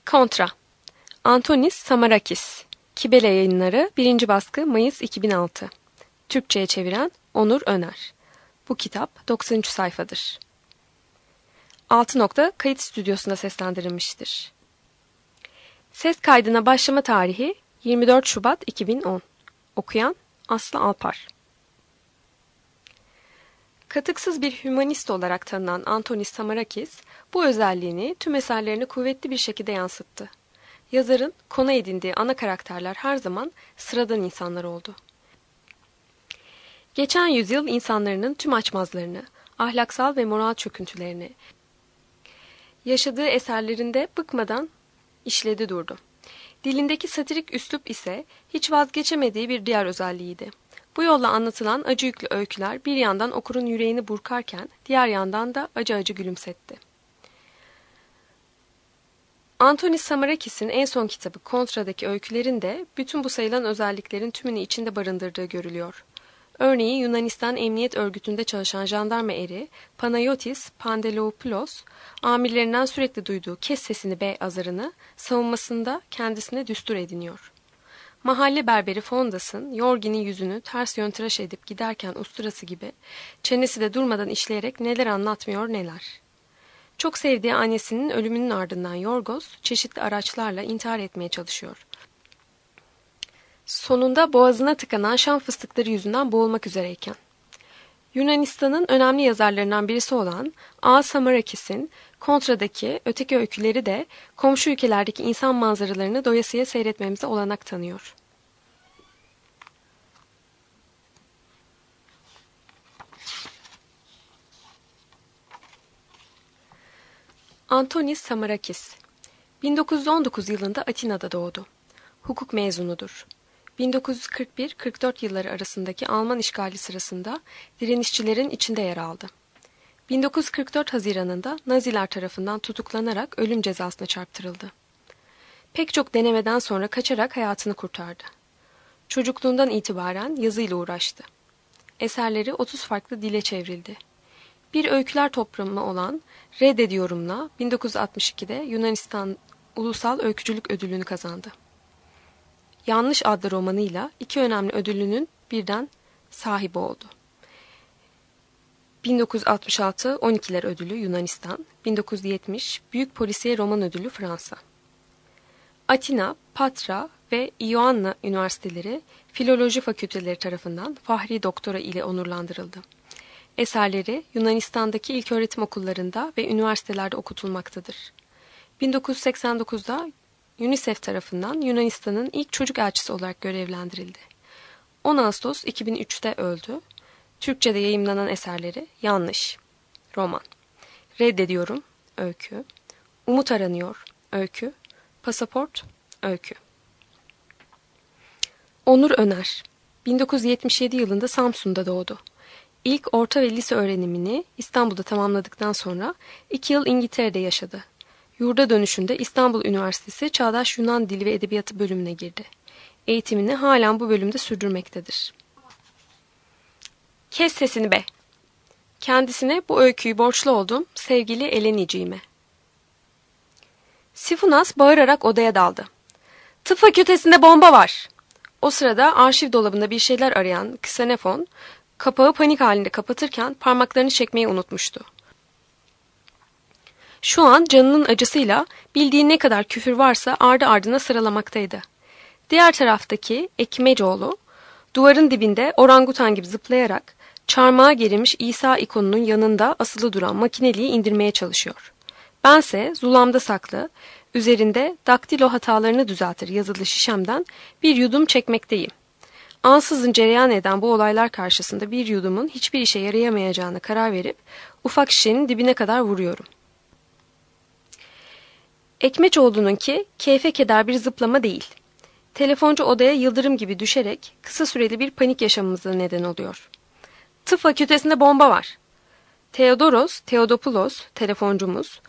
Kontra. Antonis Samarakis. Kibele Yayınları 1. baskı Mayıs 2006. Türkçe'ye çeviren Onur Öner. Bu kitap 93 sayfadır. 6. Kayıt stüdyosunda seslendirilmiştir. Ses kaydına başlama tarihi 24 Şubat 2010. Okuyan Aslı Alpar. Katıksız bir hümanist olarak tanınan Antonis Samarakis, bu özelliğini tüm eserlerine kuvvetli bir şekilde yansıttı. Yazarın konu edindiği ana karakterler her zaman sıradan insanlar oldu. Geçen yüzyıl insanların tüm açmazlarını, ahlaksal ve moral çöküntülerini yaşadığı eserlerinde bıkmadan işledi durdu. Dilindeki satirik üslup ise hiç vazgeçemediği bir diğer özelliğiydi. Bu yolla anlatılan acı yüklü öyküler bir yandan okurun yüreğini burkarken diğer yandan da acı acı gülümsetti. Antonis Samarakis'in en son kitabı Kontra'daki öykülerinde bütün bu sayılan özelliklerin tümünü içinde barındırdığı görülüyor. Örneğin Yunanistan Emniyet Örgütü'nde çalışan jandarma eri Panayotis Pandelopoulos, amirlerinden sürekli duyduğu "kes sesini be" azarını savunmasında kendisine düstur ediniyor. Mahalle berberi Fondas'ın Yorgi'nin yüzünü ters yön tıraş edip giderken usturası gibi çenesi de durmadan işleyerek neler anlatmıyor neler. Çok sevdiği annesinin ölümünün ardından Yorgos çeşitli araçlarla intihar etmeye çalışıyor. Sonunda boğazına tıkanan şam fıstıkları yüzünden boğulmak üzereyken. Yunanistan'ın önemli yazarlarından birisi olan A. Samarakis'in Kontra'daki öteki öyküleri de komşu ülkelerdeki insan manzaralarını doyasıya seyretmemize olanak tanıyor. Antonis Samarakis 1919 yılında Atina'da doğdu. Hukuk mezunudur. 1941-44 yılları arasındaki Alman işgali sırasında direnişçilerin içinde yer aldı. 1944 Haziran'ında Naziler tarafından tutuklanarak ölüm cezasına çarptırıldı. Pek çok denemeden sonra kaçarak hayatını kurtardı. Çocukluğundan itibaren yazıyla uğraştı. Eserleri 30 farklı dile çevrildi. Bir öyküler toplamı olan Reddediyorum'la 1962'de Yunanistan Ulusal Öykücülük Ödülünü kazandı. Yanlış adlı romanıyla iki önemli ödülünün birden sahibi oldu. 1966 12'ler Ödülü Yunanistan, 1970 Büyük Polisiye Roman Ödülü Fransa. Atina, Patra ve Ioanna Üniversiteleri Filoloji Fakülteleri tarafından Fahri Doktora ile onurlandırıldı. Eserleri Yunanistan'daki ilköğretim okullarında ve üniversitelerde okutulmaktadır. 1989'da UNICEF tarafından Yunanistan'ın ilk çocuk elçisi olarak görevlendirildi. 10 Ağustos 2003'te öldü. Türkçe'de yayımlanan eserleri Yanlış, roman, Reddediyorum, öykü, Umut Aranıyor, öykü, Pasaport, öykü. Onur Öner 1977 yılında Samsun'da doğdu. İlk orta ve lise öğrenimini İstanbul'da tamamladıktan sonra 2 yıl İngiltere'de yaşadı. Yurda dönüşünde İstanbul Üniversitesi Çağdaş Yunan Dili ve Edebiyatı bölümüne girdi. Eğitimini halen bu bölümde sürdürmektedir. Kes sesini be! Kendisine bu öyküyü borçlu oldum sevgili Eleniciğime. Sifunas bağırarak odaya daldı. Tıp fakültesinde bomba var! O sırada arşiv dolabında bir şeyler arayan Ksenofon, kapağı panik halinde kapatırken parmaklarını çekmeyi unutmuştu. Şu an canının acısıyla bildiği ne kadar küfür varsa ardı ardına sıralamaktaydı. Diğer taraftaki Ekmeceoğlu, duvarın dibinde orangutan gibi zıplayarak çarmıha gerilmiş İsa ikonunun yanında asılı duran makineliği indirmeye çalışıyor. Bense zulamda saklı, üzerinde daktilo hatalarını düzeltir yazılı şişemden bir yudum çekmekteyim. Ansızın cereyan eden bu olaylar karşısında bir yudumun hiçbir işe yarayamayacağına karar verip ufak şişenin dibine kadar vuruyorum. Ekmeceoğlu'nunki keyfe keder bir zıplama değil. Telefoncu odaya yıldırım gibi düşerek kısa süreli bir panik yaşamamıza neden oluyor. Tıp fakültesinde bomba var. Theodoros Theodopoulos, telefoncumuz,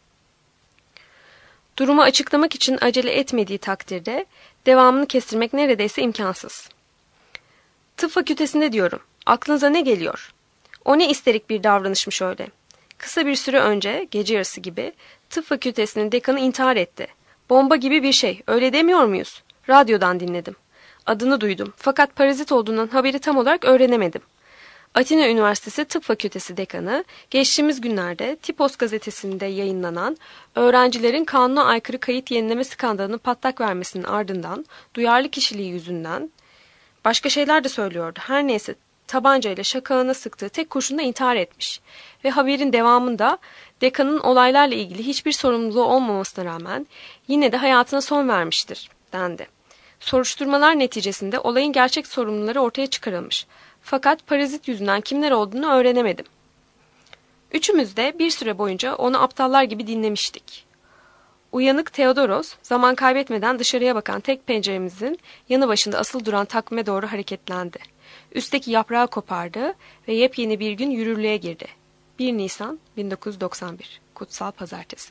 durumu açıklamak için acele etmediği takdirde devamını kestirmek neredeyse imkansız. Tıp fakültesinde diyorum. Aklınıza ne geliyor? O ne isterik bir davranışmış öyle. Kısa bir süre önce, gece yarısı gibi, tıp fakültesinin dekanı intihar etti. Bomba gibi bir şey, öyle demiyor muyuz? Radyodan dinledim. Adını duydum fakat parazit olduğundan haberi tam olarak öğrenemedim. Atina Üniversitesi Tıp Fakültesi Dekanı, geçtiğimiz günlerde Tipos gazetesinde yayınlanan öğrencilerin kanuna aykırı kayıt yenileme skandalının patlak vermesinin ardından duyarlı kişiliği yüzünden başka şeyler de söylüyordu. Her neyse tabancayla şakağına sıktığı tek kurşunla intihar etmiş. Ve haberin devamında dekanın olaylarla ilgili hiçbir sorumluluğu olmamasına rağmen yine de hayatına son vermiştir dendi. Soruşturmalar neticesinde olayın gerçek sorumluları ortaya çıkarılmış. Fakat parazit yüzünden kimler olduğunu öğrenemedim. Üçümüz de bir süre boyunca onu aptallar gibi dinlemiştik. Uyanık Theodoros, zaman kaybetmeden dışarıya bakan tek penceremizin yanı başında asılı duran takvime doğru hareketlendi. Üstteki yaprağı kopardı ve yepyeni bir gün yürürlüğe girdi. 1 Nisan 1991, Kutsal Pazartesi.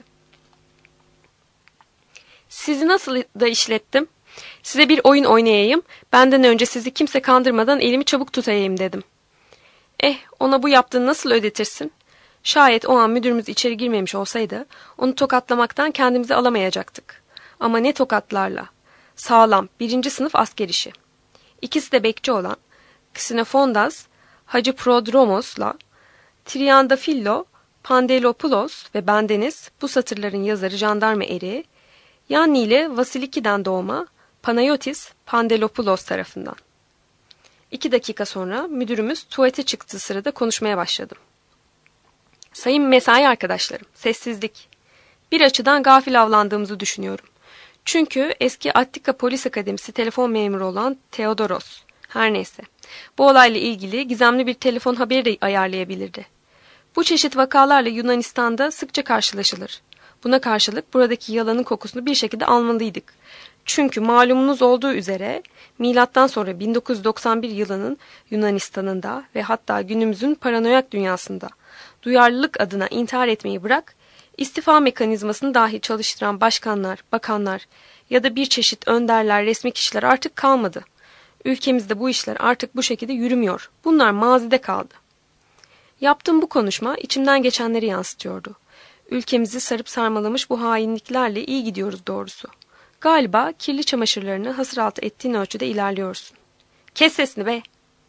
Sizi nasıl da işlettim? Size bir oyun oynayayım, benden önce sizi kimse kandırmadan elimi çabuk tutayım dedim. Ona bu yaptığını nasıl ödetirsin? Şayet o an müdürümüz içeri girmemiş olsaydı, onu tokatlamaktan kendimizi alamayacaktık. Ama ne tokatlarla. Sağlam, 1. sınıf asker işi. İkisi de bekçi olan Xenofondas, Hacı Prodromos'la Triandafillo, Pandelopoulos ve bendeniz bu satırların yazarı jandarma eri, Yanni ile Vasiliki'den doğma Panayotis Pandelopoulos tarafından. 2 dakika sonra müdürümüz tuvalete çıktığı sırada konuşmaya başladım. Sayın mesai arkadaşlarım, sessizlik. Bir açıdan gafil avlandığımızı düşünüyorum. Çünkü eski Attika Polis Akademisi telefon memuru olan Theodoros, her neyse, bu olayla ilgili gizemli bir telefon haberi de ayarlayabilirdi. Bu çeşit vakalarla Yunanistan'da sıkça karşılaşılır. Buna karşılık buradaki yalanın kokusunu bir şekilde almalıydık. Çünkü malumunuz olduğu üzere milattan sonra 1991 yılının Yunanistan'ında ve hatta günümüzün paranoyak dünyasında duyarlılık adına intihar etmeyi bırak, istifa mekanizmasını dahi çalıştıran başkanlar, bakanlar ya da bir çeşit önderler, resmi kişiler artık kalmadı. Ülkemizde bu işler artık bu şekilde yürümüyor. Bunlar mazide kaldı. Yaptığım bu konuşma içimden geçenleri yansıtıyordu. Ülkemizi sarıp sarmalamış bu hainliklerle iyi gidiyoruz doğrusu. Galiba kirli çamaşırlarını hasır altı ettiğin ölçüde ilerliyorsun. Kes sesini be!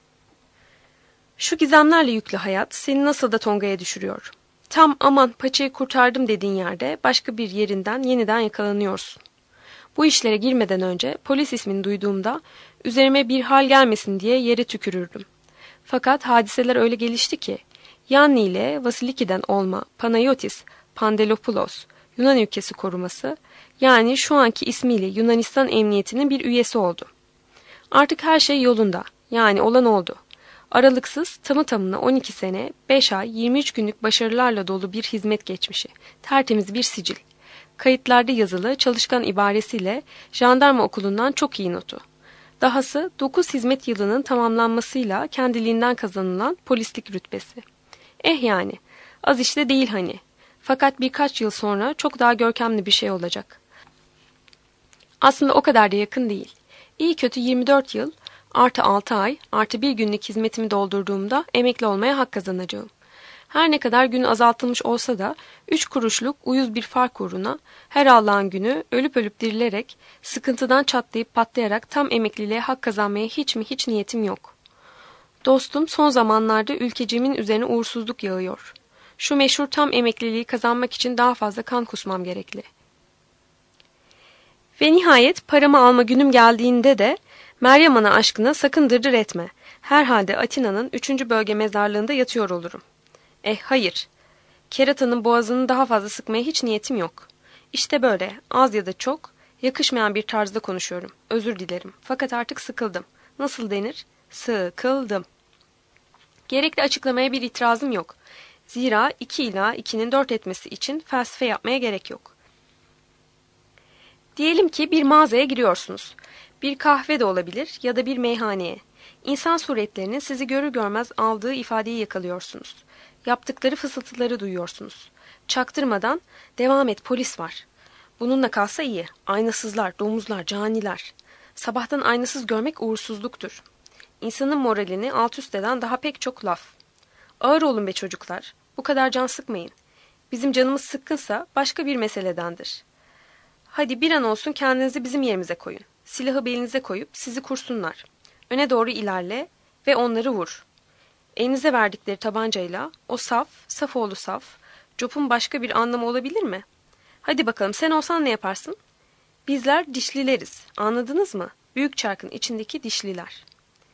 Şu gizemlerle yüklü hayat seni nasıl da tongaya düşürüyor. Tam aman paçayı kurtardım dediğin yerde başka bir yerinden yeniden yakalanıyorsun. Bu işlere girmeden önce polis ismini duyduğumda üzerime bir hal gelmesin diye yere tükürürdüm. Fakat hadiseler öyle gelişti ki Yanni ile Vasiliki'den olma Panayotis Pandelopoulos Yunan ülkesi koruması, yani şu anki ismiyle Yunanistan Emniyeti'nin bir üyesi oldu. Artık her şey yolunda, yani olan oldu. Aralıksız tamı tamına 12 sene, 5 ay, 23 günlük başarılarla dolu bir hizmet geçmişi, tertemiz bir sicil. Kayıtlarda yazılı çalışkan ibaresiyle jandarma okulundan çok iyi notu. Dahası 9 hizmet yılının tamamlanmasıyla kendiliğinden kazanılan polislik rütbesi. Yani, az işte değil hani. Fakat birkaç yıl sonra çok daha görkemli bir şey olacak. Aslında o kadar da yakın değil. İyi kötü 24 yıl, artı 6 ay, artı bir günlük hizmetimi doldurduğumda emekli olmaya hak kazanacağım. Her ne kadar gün azaltılmış olsa da 3 kuruşluk uyuz bir fark uğruna her Allah'ın günü ölüp ölüp dirilerek, sıkıntıdan çatlayıp patlayarak tam emekliliğe hak kazanmaya hiç niyetim yok. Dostum son zamanlarda ülkecimin üzerine uğursuzluk yağıyor. Şu meşhur tam emekliliği kazanmak için daha fazla kan kusmam gerekli. Ve nihayet paramı alma günüm geldiğinde de Meryem Ana aşkına sakın dırdır etme. Herhalde Atina'nın 3. bölge mezarlığında yatıyor olurum. Hayır. Keratanın boğazını daha fazla sıkmaya hiç niyetim yok. İşte böyle az ya da çok yakışmayan bir tarzda konuşuyorum. Özür dilerim. Fakat artık sıkıldım. Nasıl denir? Sıkıldım. Gerekli açıklamaya bir itirazım yok. Zira 2 ila 2'nin 4 etmesi için felsefe yapmaya gerek yok. Diyelim ki bir mağazaya giriyorsunuz. Bir kahve de olabilir ya da bir meyhaneye. İnsan suretlerinin sizi görür görmez aldığı ifadeyi yakalıyorsunuz. Yaptıkları fısıltıları duyuyorsunuz. Çaktırmadan devam et polis var. Bununla kalsa iyi. Aynasızlar, domuzlar, caniler. Sabahtan aynasız görmek uğursuzluktur. İnsanın moralini alt üst eden daha pek çok laf. Ağır olun be çocuklar. Bu kadar can sıkmayın. Bizim canımız sıkkınsa başka bir meseledendir. Hadi bir an olsun kendinizi bizim yerimize koyun. Silahı belinize koyup sizi kursunlar. Öne doğru ilerle ve onları vur. Elinize verdikleri tabancayla o saf, Safoğlu saf, Job'un başka bir anlamı olabilir mi? Hadi bakalım sen olsan ne yaparsın? Bizler dişlileriz. Anladınız mı? Büyük çarkın içindeki dişliler.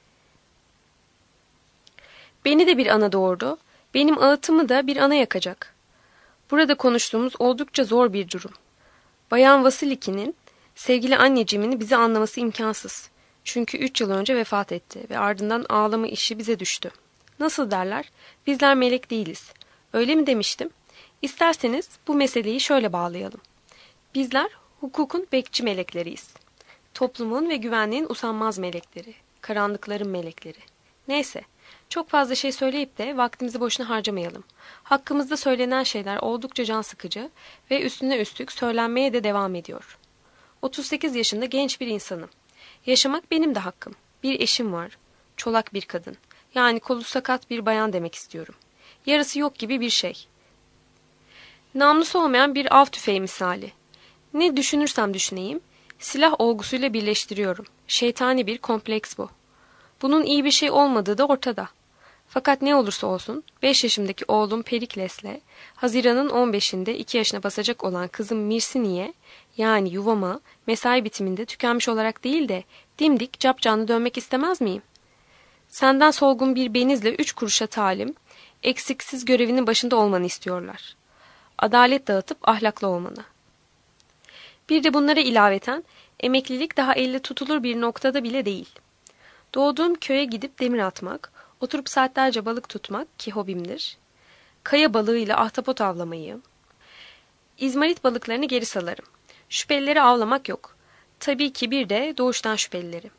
Beni de bir ana doğurdu. Benim ağıtımı da bir ana yakacak. Burada konuştuğumuz oldukça zor bir durum. Bayan Vasiliki'nin sevgili anneciğimin bizi anlaması imkansız. Çünkü 3 yıl önce vefat etti ve ardından ağlama işi bize düştü. Nasıl derler? Bizler melek değiliz. Öyle mi demiştim? İsterseniz bu meseleyi şöyle bağlayalım. Bizler hukukun bekçi melekleriyiz. Toplumun ve güvenliğin usanmaz melekleri, karanlıkların melekleri. Neyse, çok fazla şey söyleyip de vaktimizi boşuna harcamayalım. Hakkımızda söylenen şeyler oldukça can sıkıcı ve üstüne üstlük söylenmeye de devam ediyor. 38 yaşında genç bir insanım. Yaşamak benim de hakkım. Bir eşim var. Çolak bir kadın. Yani kolu sakat bir bayan demek istiyorum. Yarısı yok gibi bir şey. Namlusu olmayan bir av tüfeği misali. Ne düşünürsem düşüneyim, silah olgusuyla birleştiriyorum. Şeytani bir kompleks bu. Bunun iyi bir şey olmadığı da ortada. Fakat ne olursa olsun 5 yaşımdaki oğlum Perikles'le Haziran'ın 15'inde 2 yaşına basacak olan kızım Mirsini'ye yani yuvama mesai bitiminde tükenmiş olarak değil de dimdik capcanlı dönmek istemez miyim? Senden solgun bir benizle 3 kuruşa talim, eksiksiz görevinin başında olmanı istiyorlar. Adalet dağıtıp ahlaklı olmanı. Bir de bunlara ilaveten emeklilik daha elle tutulur bir noktada bile değil. Doğduğum köye gidip demir atmak, oturup saatlerce balık tutmak ki hobimdir. Kaya balığıyla ahtapot avlamayı, İzmarit balıklarını geri salarım. Şüphelileri avlamak yok. Tabii ki bir de doğuştan şüphelileri.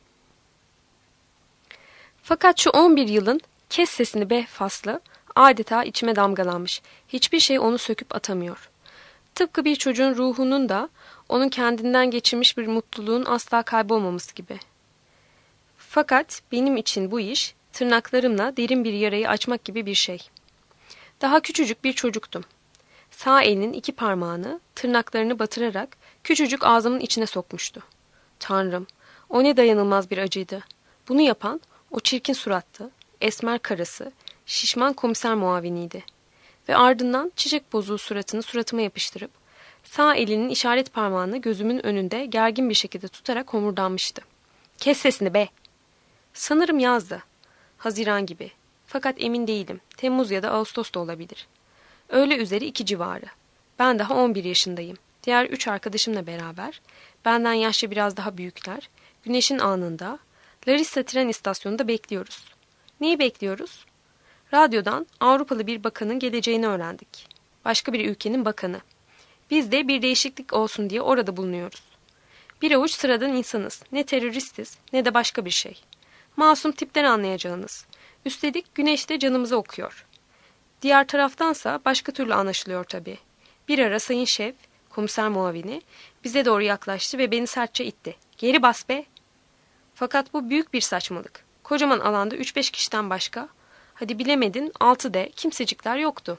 Fakat şu 11 yılın kes sesini be faslı adeta içime damgalanmış. Hiçbir şey onu söküp atamıyor. Tıpkı bir çocuğun ruhunun da onun kendinden geçirmiş bir mutluluğun asla kaybolmaması gibi. Fakat benim için bu iş tırnaklarımla derin bir yarayı açmak gibi bir şey. Daha küçücük bir çocuktum. Sağ elinin 2 parmağını tırnaklarını batırarak küçücük ağzımın içine sokmuştu. Tanrım, o ne dayanılmaz bir acıydı. Bunu yapan o çirkin suratlı, esmer karısı, şişman komiser muaviniydi. Ve ardından çiçek bozuğu suratını suratıma yapıştırıp sağ elinin işaret parmağını gözümün önünde gergin bir şekilde tutarak homurdanmıştı. Kes sesini be! Sanırım yazdı. Haziran gibi. Fakat emin değilim. Temmuz ya da Ağustos da olabilir. Öğle üzeri 2 civarı. Ben daha 11 yaşındayım. Diğer 3 arkadaşımla beraber, benden yaşça biraz daha büyükler, güneşin alnında, Larissa tren istasyonunda bekliyoruz. Neyi bekliyoruz? Radyodan Avrupalı bir bakanın geleceğini öğrendik. Başka bir ülkenin bakanı. Biz de bir değişiklik olsun diye orada bulunuyoruz. Bir avuç sıradan insanız. Ne teröristiz ne de başka bir şey. Masum tipten anlayacağınız. Üstelik güneş de canımıza okuyor. Diğer taraftansa başka türlü anlaşılıyor tabii. Bir ara sayın şef, komiser muavini, bize doğru yaklaştı ve beni sertçe itti. Geri bas be! Fakat bu büyük bir saçmalık. Kocaman alanda 3-5 kişiden başka, hadi bilemedin 6 de kimsecikler yoktu.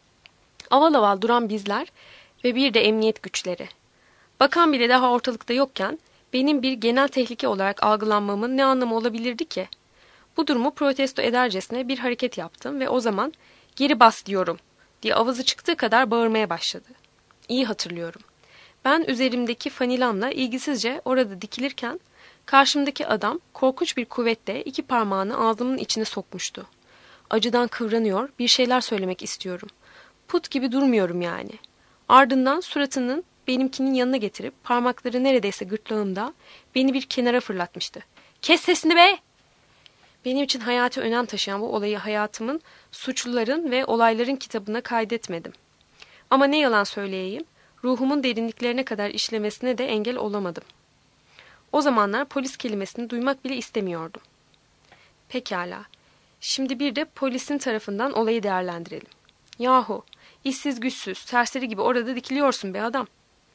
Aval aval duran bizler ve bir de emniyet güçleri. Bakan bile daha ortalıkta yokken benim bir genel tehlike olarak algılanmamın ne anlamı olabilirdi ki? Bu durumu protesto edercesine bir hareket yaptım ve o zaman geri bas diyorum diye avazı çıktığı kadar bağırmaya başladı. İyi hatırlıyorum. Ben üzerimdeki fanilamla ilgisizce orada dikilirken karşımdaki adam korkunç bir kuvvetle 2 parmağını ağzımın içine sokmuştu. Acıdan kıvranıyor, bir şeyler söylemek istiyorum. Put gibi durmuyorum yani. Ardından suratının benimkinin yanına getirip parmakları neredeyse gırtlağımda beni bir kenara fırlatmıştı. Kes sesini be! Benim için hayati önem taşıyan bu olayı hayatımın suçluların ve olayların kitabına kaydetmedim. Ama ne yalan söyleyeyim, ruhumun derinliklerine kadar işlemesine de engel olamadım. O zamanlar polis kelimesini duymak bile istemiyordum. Pekala, şimdi bir de polisin tarafından olayı değerlendirelim. Yahu, işsiz güçsüz, serseri gibi orada dikiliyorsun be adam.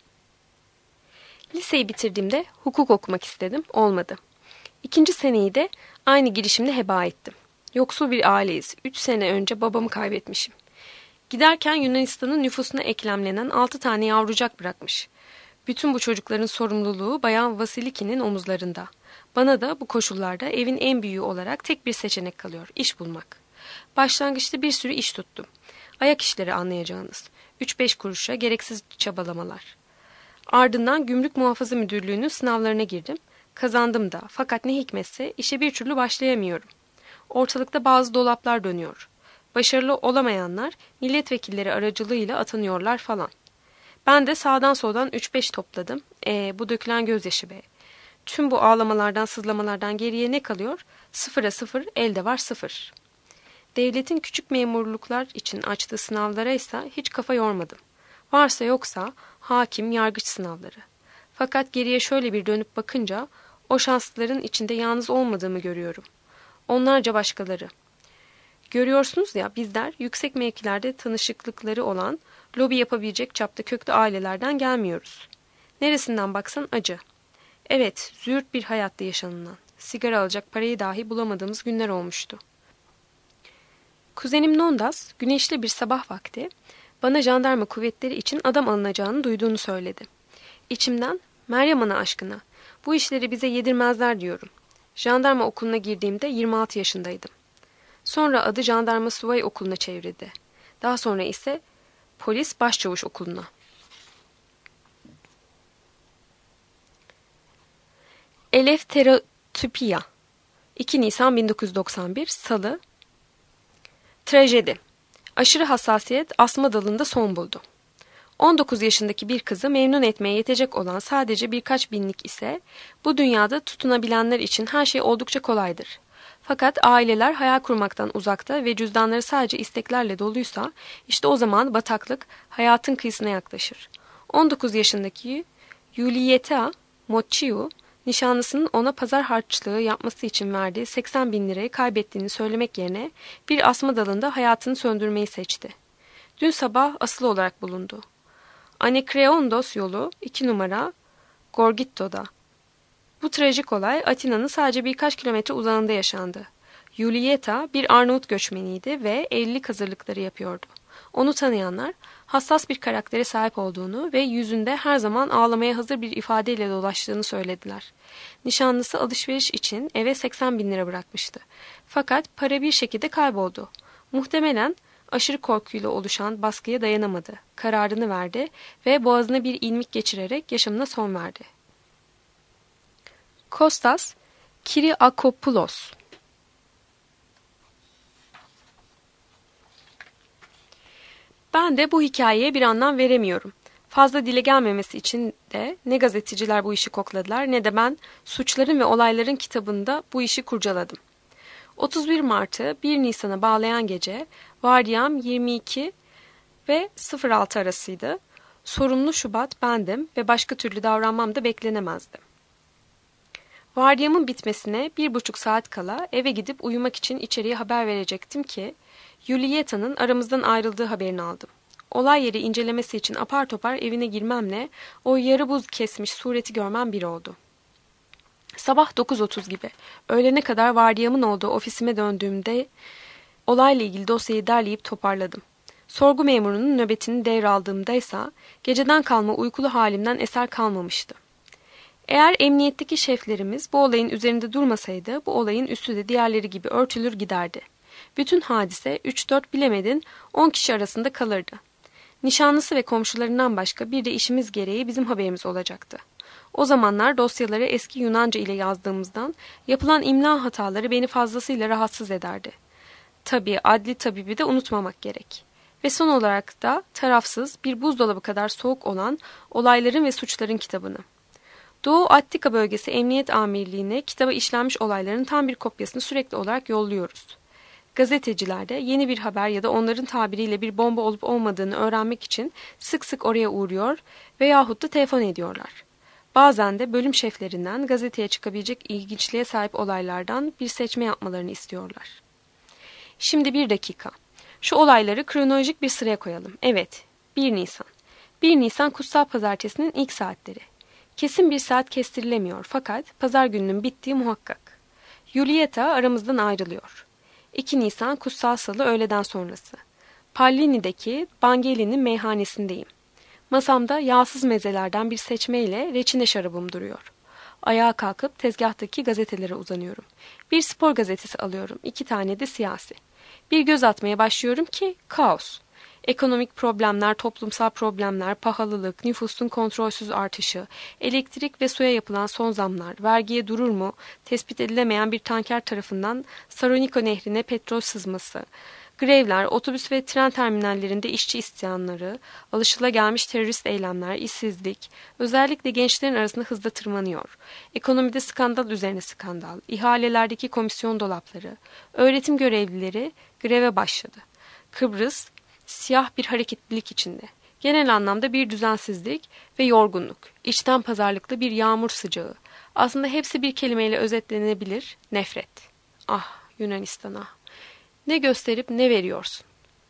Liseyi bitirdiğimde hukuk okumak istedim, olmadı. 2. seneyi de aynı girişimle heba ettim. Yoksul bir aileyiz. 3 sene önce babamı kaybetmişim. Giderken Yunanistan'ın nüfusuna eklemlenen 6 tane yavrucak bırakmış. Bütün bu çocukların sorumluluğu Bayan Vasiliki'nin omuzlarında. Bana da bu koşullarda evin en büyüğü olarak tek bir seçenek kalıyor, iş bulmak. Başlangıçta bir sürü iş tuttum. Ayak işleri anlayacağınız. 3-5 kuruşa gereksiz çabalamalar. Ardından Gümrük Muhafaza Müdürlüğü'nün sınavlarına girdim. Kazandım da, fakat ne hikmetse işe bir türlü başlayamıyorum. Ortalıkta bazı dolaplar dönüyor. Başarılı olamayanlar milletvekilleri aracılığıyla atanıyorlar falan. Ben de sağdan soldan 3-5 topladım. Bu dökülen gözyaşı be. Tüm bu ağlamalardan, sızlamalardan geriye ne kalıyor? Sıfıra sıfır, elde var sıfır. Devletin küçük memurluklar için açtığı sınavlara ise hiç kafa yormadım. Varsa yoksa hakim, yargıç sınavları. Fakat geriye şöyle bir dönüp bakınca o şanslıların içinde yalnız olmadığımı görüyorum. Onlarca başkaları. Görüyorsunuz ya, bizler yüksek mevkilerde tanışıklıkları olan, lobi yapabilecek çapta köklü ailelerden gelmiyoruz. Neresinden baksan acı. Evet, züğürt bir hayatta yaşanılan, sigara alacak parayı dahi bulamadığımız günler olmuştu. Kuzenim Nondas, güneşli bir sabah vakti bana jandarma kuvvetleri için adam alınacağını duyduğunu söyledi. İçimden, Meryem Ana aşkına, bu işleri bize yedirmezler diyorum. Jandarma okuluna girdiğimde 26 yaşındaydım. Sonra adı Jandarma Subay Okulu'na çevrildi. Daha sonra ise Polis Başçavuş Okulu'na. Eleftherotypia 2 Nisan 1991 Salı. Trajedi. Aşırı hassasiyet asma dalında son buldu. 19 yaşındaki bir kızı memnun etmeye yetecek olan sadece birkaç binlik ise bu dünyada tutunabilenler için her şey oldukça kolaydır. Fakat aileler hayal kurmaktan uzakta ve cüzdanları sadece isteklerle doluysa işte o zaman bataklık hayatın kıyısına yaklaşır. 19 yaşındaki Julieta Mocciu nişanlısının ona pazar harçlığı yapması için verdiği 80 bin lirayı kaybettiğini söylemek yerine bir asma dalında hayatını söndürmeyi seçti. Dün sabah asılı olarak bulundu. Anakreondos yolu 2 numara Gorgitto'da. Bu trajik olay Atina'nın sadece birkaç kilometre uzağında yaşandı. Julieta bir Arnavut göçmeniydi ve evlilik hazırlıkları yapıyordu. Onu tanıyanlar hassas bir karaktere sahip olduğunu ve yüzünde her zaman ağlamaya hazır bir ifadeyle dolaştığını söylediler. Nişanlısı alışveriş için eve 80 bin lira bırakmıştı. Fakat para bir şekilde kayboldu. Muhtemelen aşırı korkuyla oluşan baskıya dayanamadı. Kararını verdi ve boğazına bir ilmik geçirerek yaşamına son verdi. Kostas Kyriakopoulos. Ben de bu hikayeye bir anlam veremiyorum. Fazla dile gelmemesi için de ne gazeteciler bu işi kokladılar ne de ben Suçların ve Olayların kitabında bu işi kurcaladım. 31 Mart'ı 1 Nisan'a bağlayan gece vardiyam 22 ve 06 arasıydı. Sorumlu Şubat bendim ve başka türlü davranmam da beklenemezdi. Vardiyamın bitmesine 1,5 saat kala eve gidip uyumak için içeriye haber verecektim ki Julieta'nın aramızdan ayrıldığı haberini aldım. Olay yeri incelemesi için apar topar evine girmemle o yarı buz kesmiş sureti görmem bir oldu. Sabah 9:30 gibi öğlene kadar vardiyamın olduğu ofisime döndüğümde olayla ilgili dosyayı derleyip toparladım. Sorgu memurunun nöbetini devraldığımdaysa geceden kalma uykulu halimden eser kalmamıştı. Eğer emniyetteki şeflerimiz bu olayın üzerinde durmasaydı bu olayın üstü de diğerleri gibi örtülür giderdi. Bütün hadise 3-4 bilemedin 10 kişi arasında kalırdı. Nişanlısı ve komşularından başka bir de işimiz gereği bizim haberimiz olacaktı. O zamanlar dosyaları eski Yunanca ile yazdığımızdan yapılan imla hataları beni fazlasıyla rahatsız ederdi. Tabii adli tabibi de unutmamak gerek. Ve son olarak da tarafsız bir buzdolabı kadar soğuk olan Olayların ve Suçların kitabını. Doğu Attika Bölgesi Emniyet Amirliği'ne kitaba işlenmiş olayların tam bir kopyasını sürekli olarak yolluyoruz. Gazeteciler de yeni bir haber ya da onların tabiriyle bir bomba olup olmadığını öğrenmek için sık sık oraya uğruyor veyahut da telefon ediyorlar. Bazen de bölüm şeflerinden gazeteye çıkabilecek ilginçliğe sahip olaylardan bir seçme yapmalarını istiyorlar. Şimdi bir dakika. Şu olayları kronolojik bir sıraya koyalım. Evet, 1 Nisan. 1 Nisan Kutsal Pazartesi'nin ilk saatleri. Kesin bir saat kestirilemiyor fakat pazar gününün bittiği muhakkak. Julieta aramızdan ayrılıyor. 2 Nisan Kutsal Salı öğleden sonrası. Pallini'deki Bangeli'nin meyhanesindeyim. Masamda yağsız mezelerden bir seçmeyle reçine şarabım duruyor. Ayağa kalkıp tezgahtaki gazetelere uzanıyorum. Bir spor gazetesi alıyorum, 2 tane de siyasi. Bir göz atmaya başlıyorum ki kaos. Ekonomik problemler, toplumsal problemler, pahalılık, nüfusun kontrolsüz artışı, elektrik ve suya yapılan son zamlar, vergiye durur mu, tespit edilemeyen bir tanker tarafından Saroniko nehrine petrol sızması, grevler, otobüs ve tren terminallerinde işçi isyanları, alışılagelmiş terörist eylemler, işsizlik, özellikle gençlerin arasında hızla tırmanıyor. Ekonomide skandal üzerine skandal, ihalelerdeki komisyon dolapları, öğretim görevlileri greve başladı. Kıbrıs, siyah bir hareketlilik içinde. Genel anlamda bir düzensizlik ve yorgunluk. İçten pazarlıklı bir yağmur sıcağı. Aslında hepsi bir kelimeyle özetlenebilir. Nefret. Ah Yunanistan'a. Ne gösterip ne veriyorsun?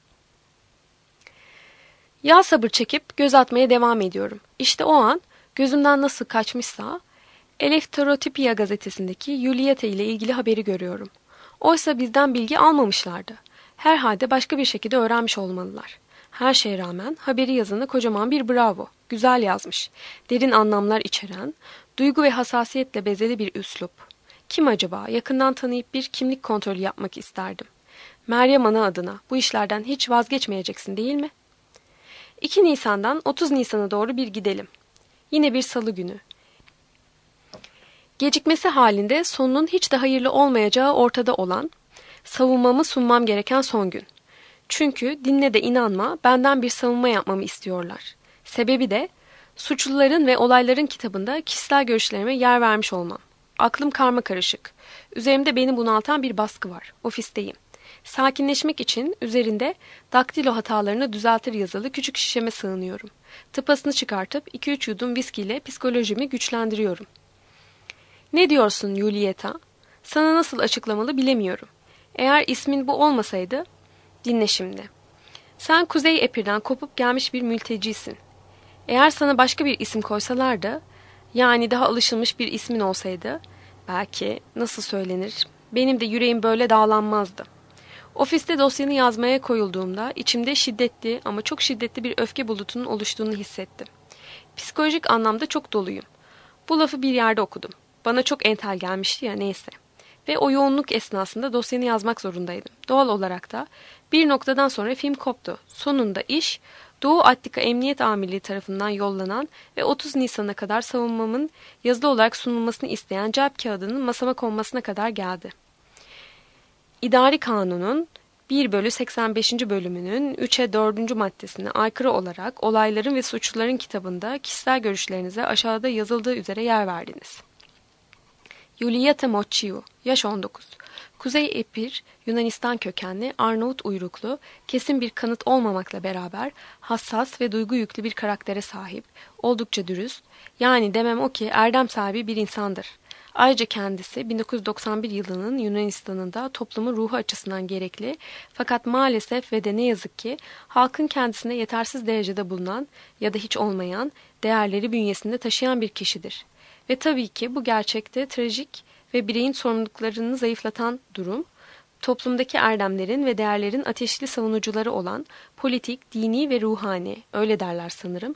Ya sabır çekip göz atmaya devam ediyorum. İşte o an gözümden nasıl kaçmışsa Elektrotipia gazetesindeki Julieta ile ilgili haberi görüyorum. Oysa bizden bilgi almamışlardı. Herhalde başka bir şekilde öğrenmiş olmalılar. Her şeye rağmen haberi yazana kocaman bir bravo. Güzel yazmış. Derin anlamlar içeren, duygu ve hassasiyetle bezeli bir üslup. Kim acaba? Yakından tanıyıp bir kimlik kontrolü yapmak isterdim. Meryem Ana adına bu işlerden hiç vazgeçmeyeceksin değil mi? 2 Nisan'dan 30 Nisan'a doğru bir gidelim. Yine bir salı günü. Gecikmesi halinde sonunun hiç de hayırlı olmayacağı ortada olan, savunmamı sunmam gereken son gün. Çünkü dinle de inanma benden bir savunma yapmamı istiyorlar. Sebebi de suçluların ve olayların kitabında kişisel görüşlerime yer vermiş olmam. Aklım karmakarışık. Üzerimde beni bunaltan bir baskı var. Ofisteyim. Sakinleşmek için üzerinde daktilo hatalarını düzeltir yazılı küçük şişeme sığınıyorum. Tıpasını çıkartıp 2-3 yudum viskiyle psikolojimi güçlendiriyorum. Ne diyorsun Julieta? Sana nasıl açıklamalı bilemiyorum. Eğer ismin bu olmasaydı, dinle şimdi. Sen Kuzey Epir'den kopup gelmiş bir mültecisin. Eğer sana başka bir isim koysalardı, yani daha alışılmış bir ismin olsaydı, belki nasıl söylenir, benim de yüreğim böyle dağlanmazdı. Ofiste dosyanı yazmaya koyulduğumda içimde şiddetli ama çok şiddetli bir öfke bulutunun oluştuğunu hissettim. Psikolojik anlamda çok doluyum. Bu lafı bir yerde okudum. Bana çok entel gelmişti ya neyse. Ve o yoğunluk esnasında dosyanı yazmak zorundaydım. Doğal olarak da bir noktadan sonra film koptu. Sonunda iş Doğu Attika Emniyet Amirliği tarafından yollanan ve 30 Nisan'a kadar savunmamın yazılı olarak sunulmasını isteyen cevap kağıdının masama konmasına kadar geldi. İdari Kanun'un 1/85. bölümünün 3'e 4. maddesine aykırı olarak olayların ve suçluların kitabında kişisel görüşlerinize aşağıda yazıldığı üzere yer verdiniz. Julieta Mocciu, yaş 19. Kuzey Epir, Yunanistan kökenli, Arnavut uyruklu, kesin bir kanıt olmamakla beraber hassas ve duygu yüklü bir karaktere sahip, oldukça dürüst, yani demem o ki erdem sahibi bir insandır. Ayrıca kendisi 1991 yılının Yunanistan'ında toplumun ruhu açısından gerekli fakat maalesef ve de ne yazık ki halkın kendisine yetersiz derecede bulunan ya da hiç olmayan değerleri bünyesinde taşıyan bir kişidir. Ve tabii ki bu gerçekte trajik ve bireyin sorumluluklarını zayıflatan durum, toplumdaki erdemlerin ve değerlerin ateşli savunucuları olan politik, dini ve ruhani, öyle derler sanırım,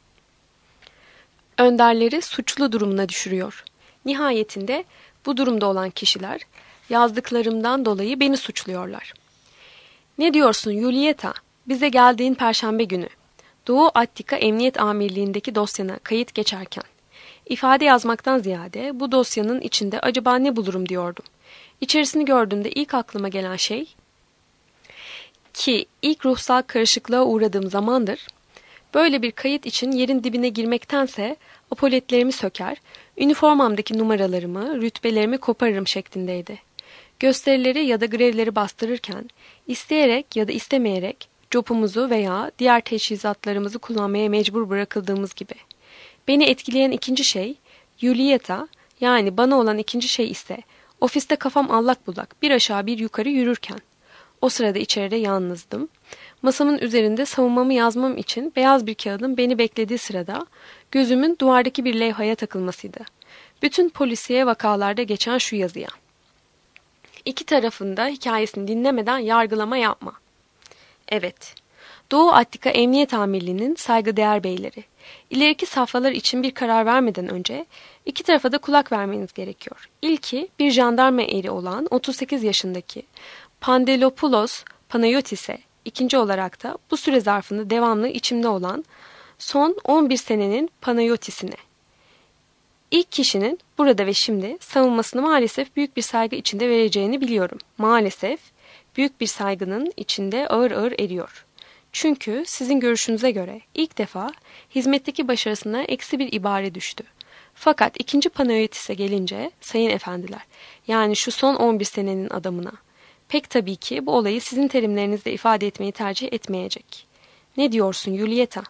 önderleri suçlu durumuna düşürüyor. Nihayetinde bu durumda olan kişiler yazdıklarımdan dolayı beni suçluyorlar. Ne diyorsun Julieta? Bize geldiğin Perşembe günü. Doğu Attika Emniyet Amirliği'ndeki dosyana kayıt geçerken. İfade yazmaktan ziyade bu dosyanın içinde acaba ne bulurum diyordum. İçerisini gördüğümde ilk aklıma gelen şey ki ilk ruhsal karışıklığa uğradığım zamandır, böyle bir kayıt için yerin dibine girmektense apoletlerimi söker, üniformamdaki numaralarımı, rütbelerimi koparırım şeklindeydi. Gösterileri ya da grevleri bastırırken, isteyerek ya da istemeyerek copumuzu veya diğer teçhizatlarımızı kullanmaya mecbur bırakıldığımız gibi. Beni etkileyen ikinci şey, Julieta, yani bana olan ikinci şey ise, ofiste kafam allak bullak bir aşağı bir yukarı yürürken. O sırada içeride yalnızdım. Masamın üzerinde savunmamı yazmam için beyaz bir kağıdın beni beklediği sırada gözümün duvardaki bir levhaya takılmasıydı. Bütün polisiye vakalarda geçen şu yazıya. İki tarafında hikayesini dinlemeden yargılama yapma. Evet, Doğu Attika Emniyet Amirliği'nin saygıdeğer beyleri. İleriki safhalar için bir karar vermeden önce iki tarafa da kulak vermeniz gerekiyor. İlki bir jandarma eri olan 38 yaşındaki Pandelopoulos Panayotis'e, ikinci olarak da bu süre zarfında devamlı içimde olan son 11 senenin Panayotis'ine. İlk kişinin burada ve şimdi savunmasını maalesef büyük bir saygı içinde vereceğini biliyorum. Maalesef büyük bir saygının içinde ağır ağır eriyor. Çünkü sizin görüşünüze göre ilk defa hizmetteki başarısına eksi bir ibare düştü. Fakat ikinci Panayotis'e gelince sayın efendiler, yani şu son 11 senenin adamına, pek tabii ki bu olayı sizin terimlerinizle ifade etmeyi tercih etmeyecek. Ne diyorsun Julieta?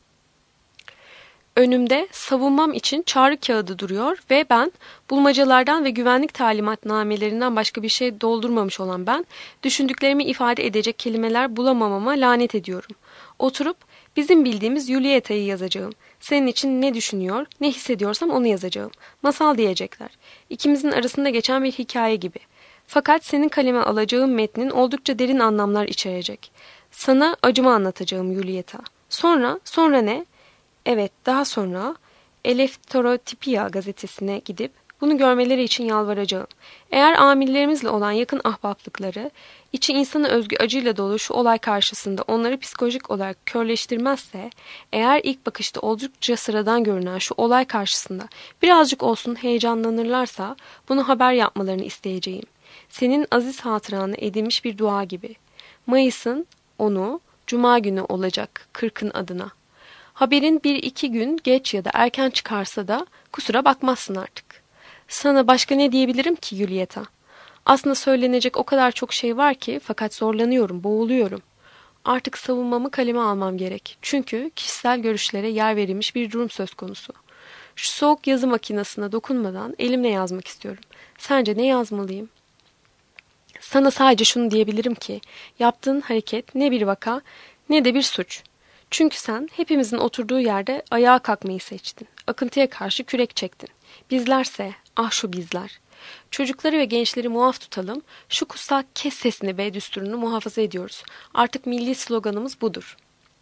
Önümde savunmam için çağrı kağıdı duruyor ve ben bulmacalardan ve güvenlik talimatnamelerinden başka bir şey doldurmamış olan ben düşündüklerimi ifade edecek kelimeler bulamamama lanet ediyorum. Oturup bizim bildiğimiz Julieta'yı yazacağım. Senin için ne düşünüyor, ne hissediyorsam onu yazacağım. Masal diyecekler. İkimizin arasında geçen bir hikaye gibi. Fakat senin kaleme alacağım metnin oldukça derin anlamlar içerecek. Sana acımı anlatacağım Julieta. Sonra ne? Evet, daha sonra Elektrotipia gazetesine gidip bunu görmeleri için yalvaracağım. Eğer amirlerimizle olan yakın ahbaplıkları, içi insana özgü acıyla dolu şu olay karşısında onları psikolojik olarak körleştirmezse, eğer ilk bakışta oldukça sıradan görünen şu olay karşısında birazcık olsun heyecanlanırlarsa bunu haber yapmalarını isteyeceğim. Senin aziz hatıranı edinmiş bir dua gibi. Mayıs'ın 10'u Cuma günü olacak 40'ın adına. Haberin 1-2 gün geç ya da erken çıkarsa da kusura bakmazsın artık. Sana başka ne diyebilirim ki Julieta? Aslında söylenecek o kadar çok şey var ki fakat zorlanıyorum, boğuluyorum. Artık savunmamı kaleme almam gerek. Çünkü kişisel görüşlere yer verilmiş bir durum söz konusu. Şu soğuk yazı makinesine dokunmadan elimle yazmak istiyorum. Sence ne yazmalıyım? Sana sadece şunu diyebilirim ki yaptığın hareket ne bir vaka ne de bir suç. Çünkü sen hepimizin oturduğu yerde ayağa kalkmayı seçtin. Akıntıya karşı kürek çektin. Bizlerse, ah şu bizler. Çocukları ve gençleri muaf tutalım, şu kutsal kes sesini be düsturunu muhafaza ediyoruz. Artık milli sloganımız budur.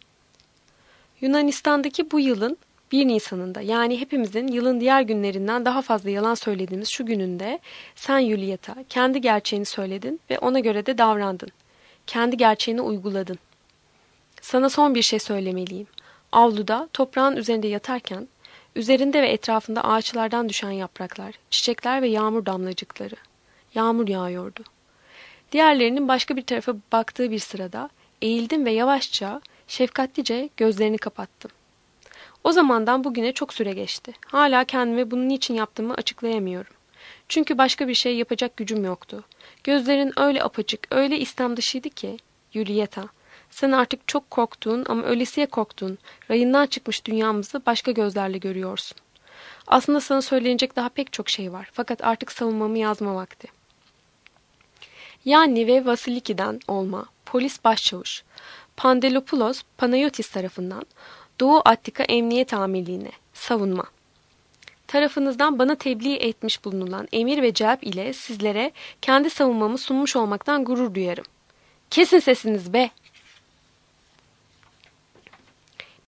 Yunanistan'daki bu yılın 1 Nisan'ında, yani hepimizin yılın diğer günlerinden daha fazla yalan söylediğimiz şu gününde sen Julieta kendi gerçeğini söyledin ve ona göre de davrandın. Kendi gerçeğini uyguladın. Sana son bir şey söylemeliyim. Avluda, toprağın üzerinde yatarken, üzerinde ve etrafında ağaçlardan düşen yapraklar, çiçekler ve yağmur damlacıkları. Yağmur yağıyordu. Diğerlerinin başka bir tarafa baktığı bir sırada eğildim ve yavaşça, şefkatlice gözlerini kapattım. O zamandan bugüne çok süre geçti. Hala kendime bunun niçin yaptığımı açıklayamıyorum. Çünkü başka bir şey yapacak gücüm yoktu. Gözlerin öyle apaçık, öyle istem dışıydı ki, Julieta, sen artık çok korktuğun ama ölesiye korktuğun, rayından çıkmış dünyamızı başka gözlerle görüyorsun. Aslında sana söylenecek daha pek çok şey var. Fakat artık savunmamı yazma vakti. Yani ve Vasiliki'den olma, polis başçavuş, Pandelopoulos Panayotis tarafından Doğu Attika Emniyet Amirliği'ne savunma. Tarafınızdan bana tebliğ etmiş bulunulan emir ve celp ile sizlere kendi savunmamı sunmuş olmaktan gurur duyarım. Kesin sesiniz be!